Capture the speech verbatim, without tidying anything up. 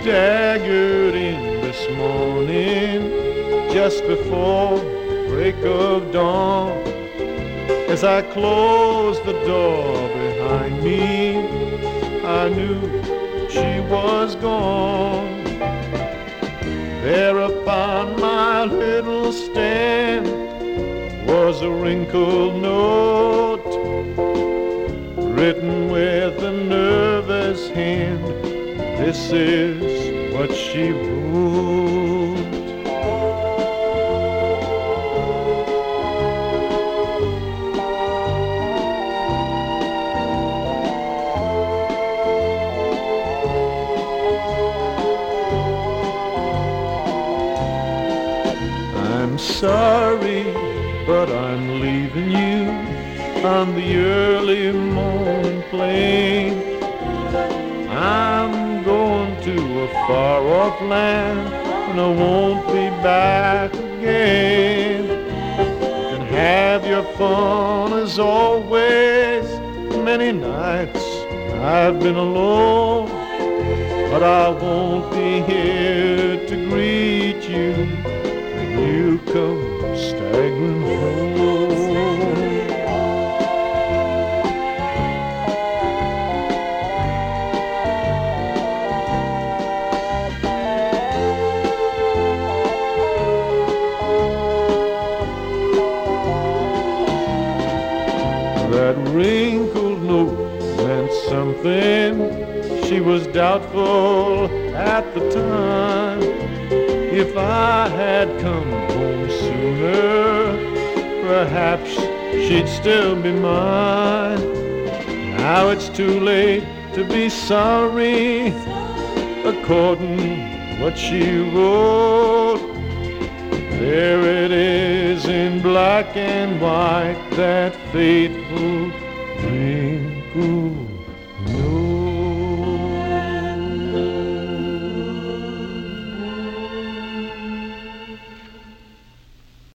staggered in this morning just before break of dawn. As I closed the door behind me, I knew she was gone. There upon my little stand was a wrinkled note written with a nervous hand. This is what she wrote. I'm sorry, but I'm leaving you on the early morning plane. I'm going to a far-off land, and I won't be back again. You can have your fun as always. Many nights I've been alone, but I won't be here to greet you when you come staggering home. That wrinkled note meant something. She was doubtful at the time. If I had come home sooner, perhaps she'd still be mine. Now it's too late to be sorry, according to what she wrote. There it is in black and white, that fateful wrinkled